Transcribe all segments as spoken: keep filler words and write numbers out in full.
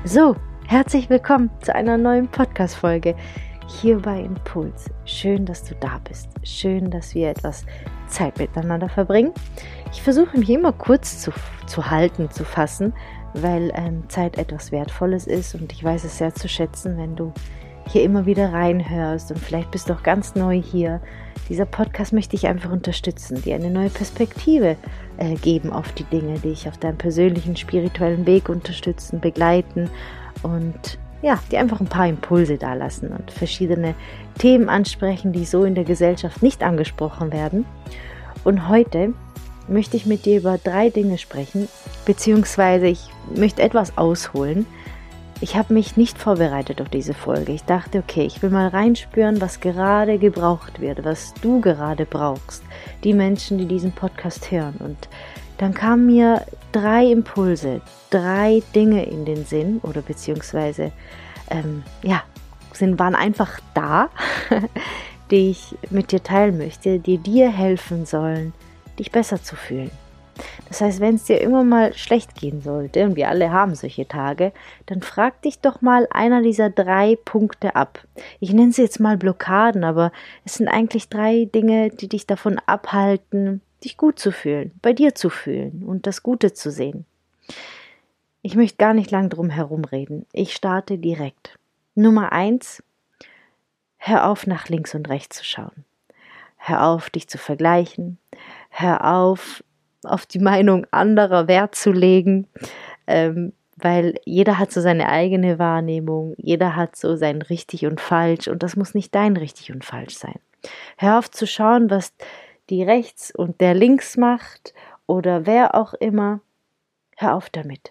So, herzlich willkommen zu einer neuen Podcast-Folge hier bei Impuls. Schön, dass du da bist. Schön, dass wir etwas Zeit miteinander verbringen. Ich versuche mich immer kurz zu, zu halten, zu fassen, weil ähm, Zeit etwas Wertvolles ist und ich weiß es sehr zu schätzen, wenn du hier immer wieder reinhörst und vielleicht bist du auch ganz neu hier. Dieser Podcast möchte ich einfach unterstützen, dir eine neue Perspektive äh, geben auf die Dinge, die dich auf deinem persönlichen, spirituellen Weg unterstützen, begleiten und ja, dir einfach ein paar Impulse dalassen und verschiedene Themen ansprechen, die so in der Gesellschaft nicht angesprochen werden. Und heute möchte ich mit dir über drei Dinge sprechen, beziehungsweise ich möchte etwas ausholen. Ich habe mich nicht vorbereitet auf diese Folge. Ich dachte, okay, ich will mal reinspüren, was gerade gebraucht wird, was du gerade brauchst, die Menschen, die diesen Podcast hören. Und dann kamen mir drei Impulse, drei Dinge in den Sinn oder beziehungsweise, ähm, ja, sind, waren einfach da, die ich mit dir teilen möchte, die dir helfen sollen, dich besser zu fühlen. Das heißt, wenn es dir immer mal schlecht gehen sollte, und wir alle haben solche Tage, dann frag dich doch mal einer dieser drei Punkte ab. Ich nenne sie jetzt mal Blockaden, aber es sind eigentlich drei Dinge, die dich davon abhalten, dich gut zu fühlen, bei dir zu fühlen und das Gute zu sehen. Ich möchte gar nicht lang drum herum reden. Ich starte direkt. Nummer eins, hör auf, nach links und rechts zu schauen. Hör auf, dich zu vergleichen. Hör auf, auf die Meinung anderer Wert zu legen, ähm, weil jeder hat so seine eigene Wahrnehmung, jeder hat so sein richtig und falsch und das muss nicht dein richtig und falsch sein. Hör auf zu schauen, was die rechts und der links macht oder wer auch immer. Hör auf damit.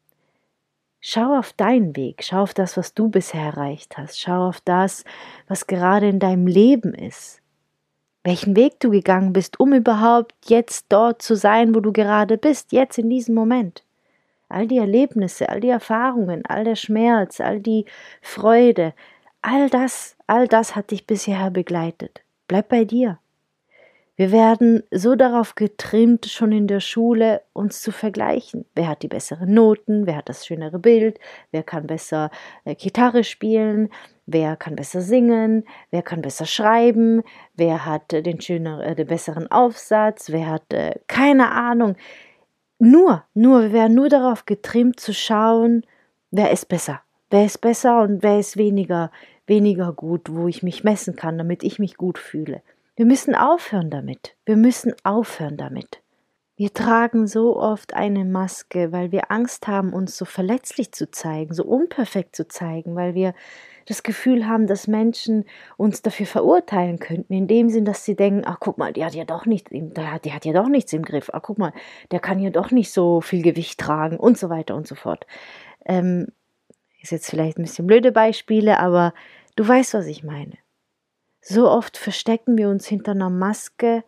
Schau auf deinen Weg, schau auf das, was du bisher erreicht hast, schau auf das, was gerade in deinem Leben ist. Welchen Weg du gegangen bist, um überhaupt jetzt dort zu sein, wo du gerade bist, jetzt in diesem Moment. All die Erlebnisse, all die Erfahrungen, all der Schmerz, all die Freude, all das, all das hat dich bisher begleitet. Bleib bei dir. Wir werden so darauf getrimmt, schon in der Schule uns zu vergleichen. Wer hat die besseren Noten, wer hat das schönere Bild, wer kann besser äh, Gitarre spielen, wer kann besser singen, wer kann besser schreiben, wer hat äh, den, schöneren, äh, den besseren Aufsatz, wer hat äh, keine Ahnung. Nur, nur, wir werden nur darauf getrimmt zu schauen, wer ist besser, wer ist besser und wer ist weniger, weniger gut, wo ich mich messen kann, damit ich mich gut fühle. Wir müssen aufhören damit. Wir müssen aufhören damit. Wir tragen so oft eine Maske, weil wir Angst haben, uns so verletzlich zu zeigen, so unperfekt zu zeigen, weil wir das Gefühl haben, dass Menschen uns dafür verurteilen könnten, in dem Sinn, dass sie denken, ach guck mal, die hat ja doch nichts, die hat ja doch nichts im Griff, ach guck mal, der kann ja doch nicht so viel Gewicht tragen und so weiter und so fort. Ähm, ist jetzt vielleicht ein bisschen blöde Beispiele, aber du weißt, was ich meine. So oft verstecken wir uns hinter einer Maske,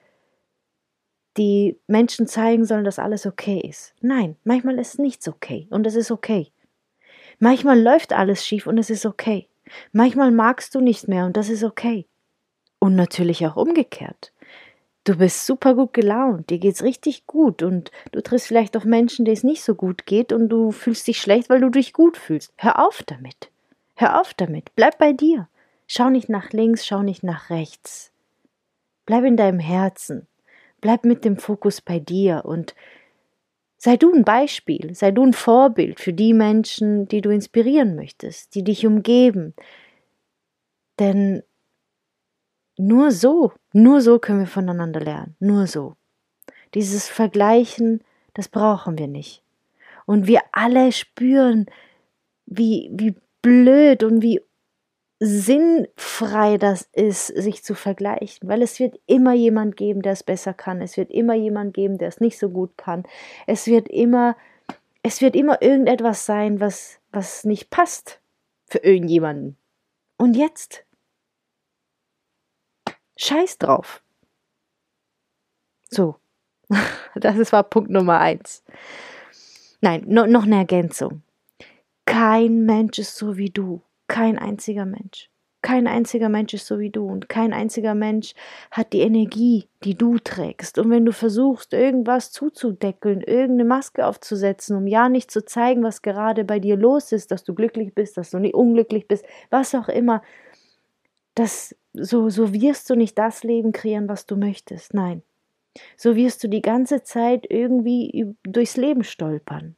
die Menschen zeigen sollen, dass alles okay ist. Nein, manchmal ist nichts okay und es ist okay. Manchmal läuft alles schief und es ist okay. Manchmal magst du nicht mehr und das ist okay. Und natürlich auch umgekehrt. Du bist super gut gelaunt, dir geht's richtig gut und du triffst vielleicht auf Menschen, denen es nicht so gut geht und du fühlst dich schlecht, weil du dich gut fühlst. Hör auf damit. Hör auf damit. Bleib bei dir. Schau nicht nach links, schau nicht nach rechts. Bleib in deinem Herzen. Bleib mit dem Fokus bei dir und sei du ein Beispiel, sei du ein Vorbild für die Menschen, die du inspirieren möchtest, die dich umgeben. Denn nur so, nur so können wir voneinander lernen, nur so. Dieses Vergleichen, das brauchen wir nicht. Und wir alle spüren, wie, wie blöd und wie sinnfrei das ist, sich zu vergleichen, weil es wird immer jemand geben, der es besser kann, es wird immer jemand geben, der es nicht so gut kann, es wird immer, es wird immer irgendetwas sein, was, was nicht passt für irgendjemanden. Und jetzt? Scheiß drauf. So, das war Punkt Nummer eins. Nein, no, noch eine Ergänzung. Kein Mensch ist so wie du. Kein einziger Mensch. Kein einziger Mensch ist so wie du und kein einziger Mensch hat die Energie, die du trägst. Und wenn du versuchst, irgendwas zuzudeckeln, irgendeine Maske aufzusetzen, um ja nicht zu zeigen, was gerade bei dir los ist, dass du glücklich bist, dass du nicht unglücklich bist, was auch immer, das, so, so wirst du nicht das Leben kreieren, was du möchtest. Nein, so wirst du die ganze Zeit irgendwie durchs Leben stolpern.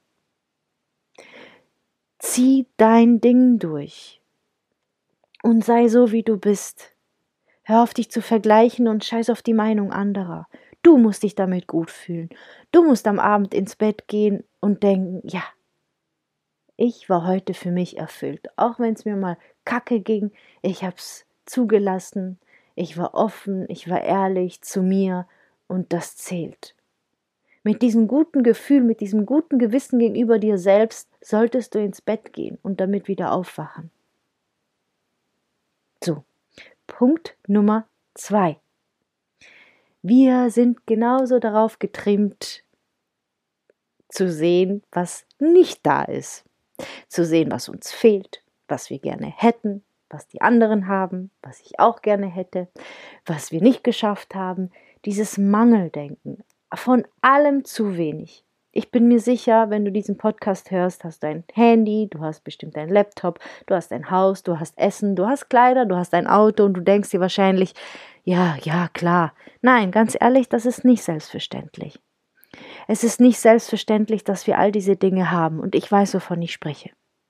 Zieh dein Ding durch. Und sei so, wie du bist. Hör auf, dich zu vergleichen und scheiß auf die Meinung anderer. Du musst dich damit gut fühlen. Du musst am Abend ins Bett gehen und denken, ja, ich war heute für mich erfüllt. Auch wenn es mir mal kacke ging, ich hab's zugelassen, ich war offen, ich war ehrlich zu mir und das zählt. Mit diesem guten Gefühl, mit diesem guten Gewissen gegenüber dir selbst solltest du ins Bett gehen und damit wieder aufwachen. So, Punkt Nummer zwei. Wir sind genauso darauf getrimmt, zu sehen, was nicht da ist. Zu sehen, was uns fehlt, was wir gerne hätten, was die anderen haben, was ich auch gerne hätte, was wir nicht geschafft haben. Dieses Mangeldenken, von allem zu wenig. Ich bin mir sicher, wenn du diesen Podcast hörst, hast du ein Handy, du hast bestimmt einen Laptop, du hast ein Haus, du hast Essen, du hast Kleider, du hast ein Auto und du denkst dir wahrscheinlich, ja, ja, klar. Nein, ganz ehrlich, das ist nicht selbstverständlich. Es ist nicht selbstverständlich, dass wir all diese Dinge haben und ich weiß, wovon ich spreche.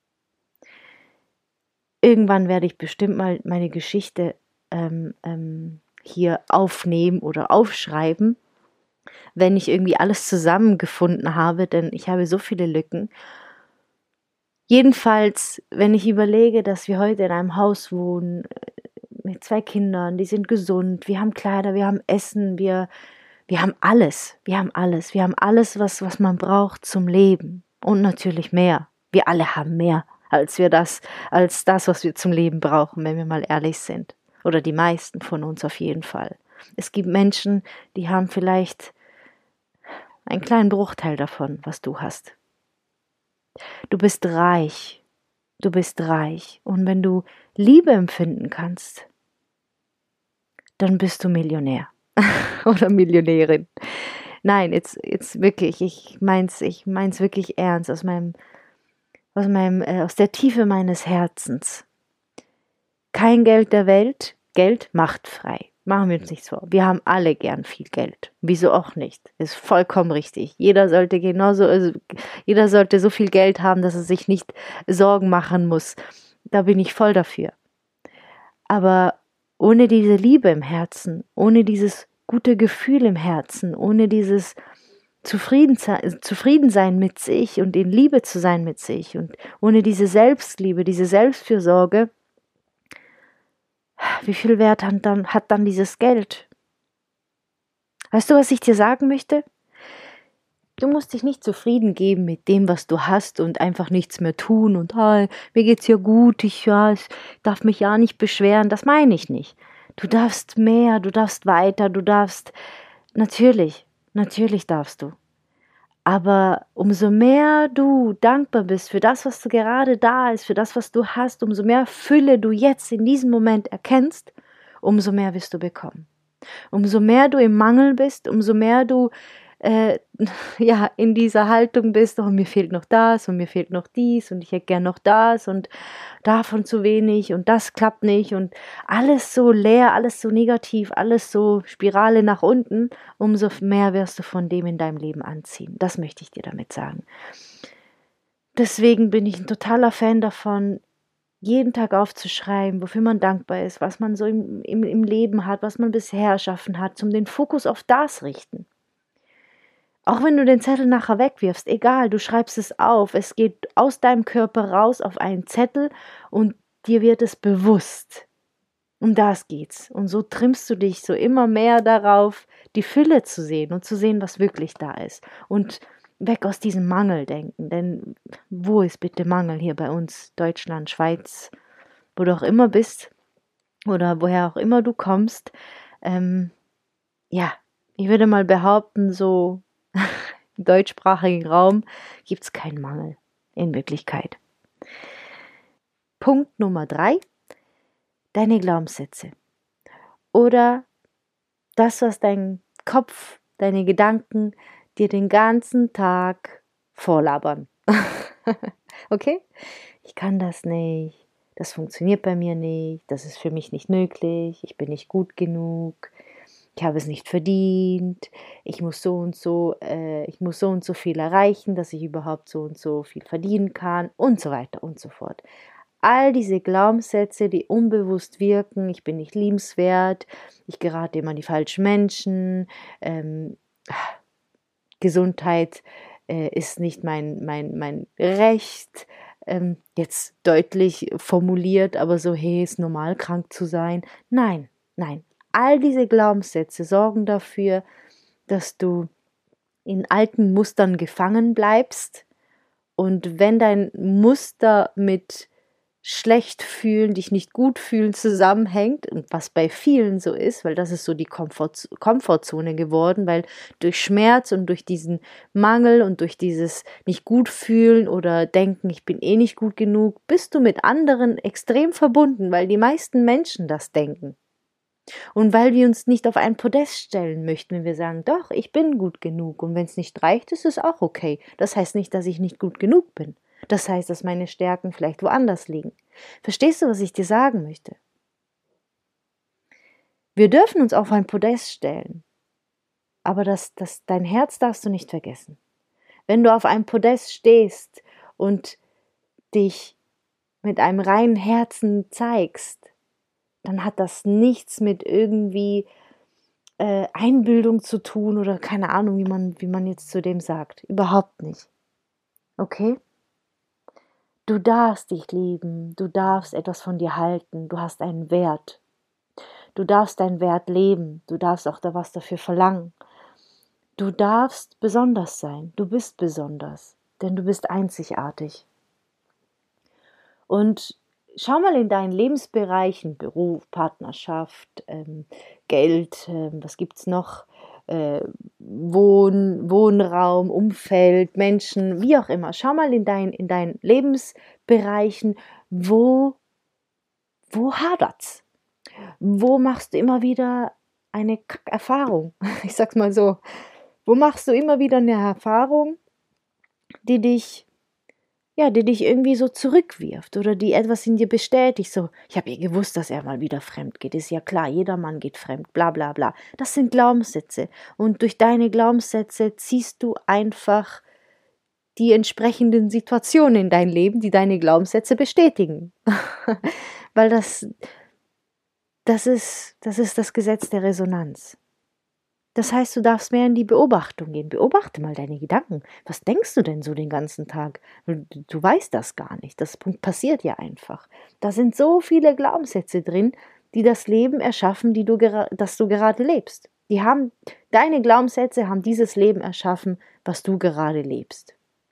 Irgendwann werde ich bestimmt mal meine Geschichte ähm, ähm, hier aufnehmen oder aufschreiben, wenn ich irgendwie alles zusammengefunden habe, denn ich habe so viele Lücken. Jedenfalls, wenn ich überlege, dass wir heute in einem Haus wohnen, mit zwei Kindern, die sind gesund, wir haben Kleider, wir haben Essen, wir, wir haben alles, wir haben alles, wir haben alles, was, was man braucht zum Leben und natürlich mehr. Wir alle haben mehr, als wir das, als das, was wir zum Leben brauchen, wenn wir mal ehrlich sind. Oder die meisten von uns auf jeden Fall. Es gibt Menschen, die haben vielleicht einen kleinen Bruchteil davon, was du hast. Du bist reich. Du bist reich. Und wenn du Liebe empfinden kannst, dann bist du Millionär oder Millionärin. Nein, jetzt, jetzt wirklich, ich mein's, ich mein's wirklich ernst, aus meinem, aus meinem, äh, aus der Tiefe meines Herzens. Kein Geld der Welt, Geld macht frei. Machen wir uns nichts vor. Wir haben alle gern viel Geld. Wieso auch nicht? Ist vollkommen richtig. Jeder sollte genauso, also jeder sollte so viel Geld haben, dass er sich nicht Sorgen machen muss. Da bin ich voll dafür. Aber ohne diese Liebe im Herzen, ohne dieses gute Gefühl im Herzen, ohne dieses Zufriedensein, Zufriedensein mit sich und in Liebe zu sein mit sich und ohne diese Selbstliebe, diese Selbstfürsorge, wie viel Wert hat dann, hat dann dieses Geld? Weißt du, was ich dir sagen möchte? Du musst dich nicht zufrieden geben mit dem, was du hast und einfach nichts mehr tun und ah, mir geht's ja gut, ich, ja, ich darf mich ja nicht beschweren, das meine ich nicht. Du darfst mehr, du darfst weiter, du darfst, natürlich, natürlich darfst du. Aber umso mehr du dankbar bist für das, was gerade da ist, für das, was du hast, umso mehr Fülle du jetzt in diesem Moment erkennst, umso mehr wirst du bekommen. Umso mehr du im Mangel bist, umso mehr du äh, ja, in dieser Haltung bist, oh, mir fehlt noch das und mir fehlt noch dies und ich hätte gern noch das und davon zu wenig und das klappt nicht und alles so leer, alles so negativ, alles so Spirale nach unten, umso mehr wirst du von dem in deinem Leben anziehen. Das möchte ich dir damit sagen. Deswegen bin ich ein totaler Fan davon, jeden Tag aufzuschreiben, wofür man dankbar ist, was man so im, im, im Leben hat, was man bisher erschaffen hat, zum den Fokus auf das richten. Auch wenn du den Zettel nachher wegwirfst, egal, du schreibst es auf, es geht aus deinem Körper raus auf einen Zettel und dir wird es bewusst. Um das geht's. Und so trimmst du dich so immer mehr darauf, die Fülle zu sehen und zu sehen, was wirklich da ist. Und weg aus diesem Mangeldenken, denn wo ist bitte Mangel hier bei uns, Deutschland, Schweiz, wo du auch immer bist oder woher auch immer du kommst, ähm, ja, ich würde mal behaupten, so im deutschsprachigen Raum gibt es keinen Mangel in Wirklichkeit. Punkt Nummer drei. deine Glaubenssätze oder das, was dein Kopf, deine Gedanken dir den ganzen Tag vorlabern. Okay? Ich kann das nicht, das funktioniert bei mir nicht, das ist für mich nicht möglich, ich bin nicht gut genug, ich habe es nicht verdient, ich muss so und so, äh, ich muss so und so viel erreichen, dass ich überhaupt so und so viel verdienen kann und so weiter und so fort. All diese Glaubenssätze, die unbewusst wirken, ich bin nicht liebenswert, ich gerate immer an die falschen Menschen, ähm, Gesundheit äh, ist nicht mein, mein, mein Recht, ähm, jetzt deutlich formuliert, aber so, hey, ist normal, krank zu sein. Nein, nein. All diese Glaubenssätze sorgen dafür, dass du in alten Mustern gefangen bleibst. Und wenn dein Muster mit schlecht fühlen, dich nicht gut fühlen zusammenhängt, und was bei vielen so ist, weil das ist so die Komfort, Komfortzone geworden, weil durch Schmerz und durch diesen Mangel und durch dieses nicht gut fühlen oder denken, ich bin eh nicht gut genug, bist du mit anderen extrem verbunden, weil die meisten Menschen das denken. Und weil wir uns nicht auf ein Podest stellen möchten, wenn wir sagen, doch, ich bin gut genug und wenn es nicht reicht, ist es auch okay. Das heißt nicht, dass ich nicht gut genug bin. Das heißt, dass meine Stärken vielleicht woanders liegen. Verstehst du, was ich dir sagen möchte? Wir dürfen uns auf ein Podest stellen, aber das, das, dein Herz darfst du nicht vergessen. Wenn du auf einem Podest stehst und dich mit einem reinen Herzen zeigst, dann hat das nichts mit irgendwie äh, Einbildung zu tun oder keine Ahnung, wie man, wie man jetzt zu dem sagt. Überhaupt nicht. Okay? Du darfst dich lieben, du darfst etwas von dir halten, du hast einen Wert. Du darfst deinen Wert leben, du darfst auch da was dafür verlangen. Du darfst besonders sein, du bist besonders, denn du bist einzigartig. Und schau mal in deinen Lebensbereichen, Beruf, Partnerschaft, ähm, Geld, äh, was gibt's noch? Äh, Wohn, Wohnraum, Umfeld, Menschen, wie auch immer. Schau mal in, dein, in deinen Lebensbereichen, wo, wo hadert's? Wo machst du immer wieder eine Kackerfahrung? Ich sag's mal so. Wo machst du immer wieder eine Erfahrung, die dich ja, die dich irgendwie so zurückwirft oder die etwas in dir bestätigt, so, ich habe eh gewusst, dass er mal wieder fremd geht, ist ja klar, jeder Mann geht fremd, bla bla bla. Das sind Glaubenssätze und durch deine Glaubenssätze ziehst du einfach die entsprechenden Situationen in dein Leben, die deine Glaubenssätze bestätigen. Weil das, das ist, das ist das Gesetz der Resonanz. Das heißt, du darfst mehr in die Beobachtung gehen. Beobachte mal deine Gedanken. Was denkst du denn so den ganzen Tag? Du weißt das gar nicht. Das passiert ja einfach. Da sind so viele Glaubenssätze drin, die das Leben erschaffen, die du, das du gerade lebst. Die haben, deine Glaubenssätze haben dieses Leben erschaffen, was du gerade lebst.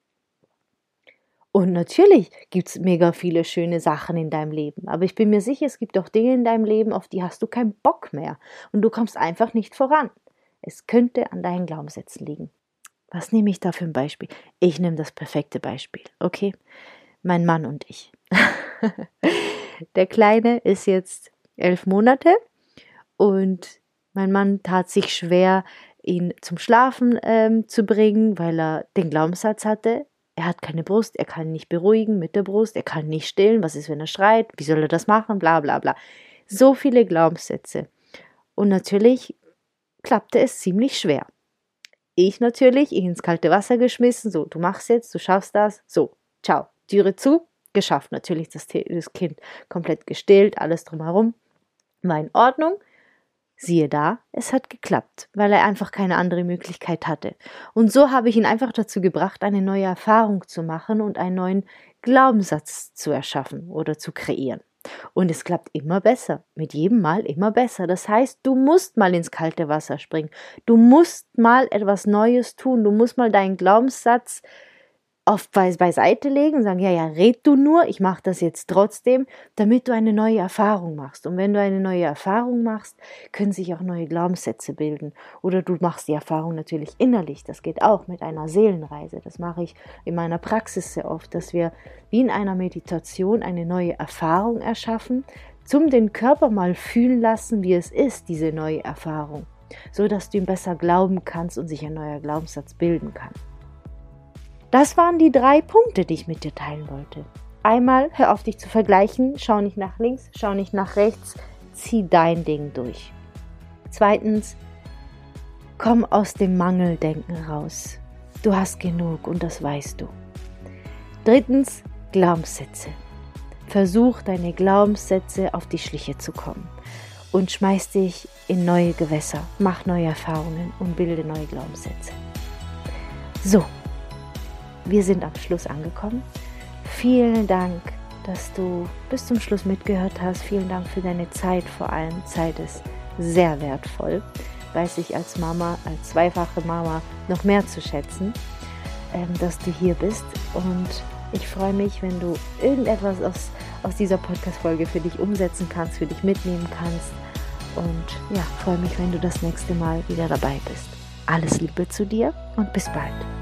Und natürlich gibt es mega viele schöne Sachen in deinem Leben. Aber ich bin mir sicher, es gibt auch Dinge in deinem Leben, auf die hast du keinen Bock mehr. Und du kommst einfach nicht voran. Es könnte an deinen Glaubenssätzen liegen. Was nehme ich da für ein Beispiel? Ich nehme das perfekte Beispiel, okay? Mein Mann und ich. Der Kleine ist jetzt elf Monate und mein Mann tat sich schwer, ihn zum Schlafen ähm, zu bringen, weil er den Glaubenssatz hatte, er hat keine Brust, er kann ihn nicht beruhigen mit der Brust, er kann nicht stillen, was ist, wenn er schreit, wie soll er das machen, bla bla bla. So viele Glaubenssätze. Und natürlich klappte es ziemlich schwer. Ich natürlich, ihn ins kalte Wasser geschmissen, so, du machst jetzt, du schaffst das, so, ciao, Türe zu, geschafft. Natürlich das, das Kind komplett gestillt, alles drumherum, war in Ordnung. Siehe da, es hat geklappt, weil er einfach keine andere Möglichkeit hatte. Und so habe ich ihn einfach dazu gebracht, eine neue Erfahrung zu machen und einen neuen Glaubenssatz zu erschaffen oder zu kreieren. Und es klappt immer besser, mit jedem Mal immer besser. Das heißt, du musst mal ins kalte Wasser springen. Du musst mal etwas Neues tun. Du musst mal deinen Glaubenssatz auf beiseite legen und sagen, ja, ja, red du nur, ich mache das jetzt trotzdem, damit du eine neue Erfahrung machst. Und wenn du eine neue Erfahrung machst, können sich auch neue Glaubenssätze bilden. Oder du machst die Erfahrung natürlich innerlich, das geht auch mit einer Seelenreise. Das mache ich in meiner Praxis sehr oft, dass wir wie in einer Meditation eine neue Erfahrung erschaffen, zum den Körper mal fühlen lassen, wie es ist, diese neue Erfahrung, so dass du ihm besser glauben kannst und sich ein neuer Glaubenssatz bilden kann. Das waren die drei Punkte, die ich mit dir teilen wollte. Einmal, hör auf dich zu vergleichen, schau nicht nach links, schau nicht nach rechts, zieh dein Ding durch. Zweitens, komm aus dem Mangeldenken raus. Du hast genug und das weißt du. Drittens, Glaubenssätze. Versuch, deine Glaubenssätze auf die Schliche zu kommen und schmeiß dich in neue Gewässer, mach neue Erfahrungen und bilde neue Glaubenssätze. So, wir sind am Schluss angekommen. Vielen Dank, dass du bis zum Schluss mitgehört hast. Vielen Dank für deine Zeit, vor allem Zeit ist sehr wertvoll, weiß ich als Mama, als zweifache Mama noch mehr zu schätzen, ähm, dass du hier bist, und ich freue mich, wenn du irgendetwas aus, aus dieser Podcast-Folge für dich umsetzen kannst, für dich mitnehmen kannst, und ja, freue mich, wenn du das nächste Mal wieder dabei bist. Alles Liebe zu dir und bis bald.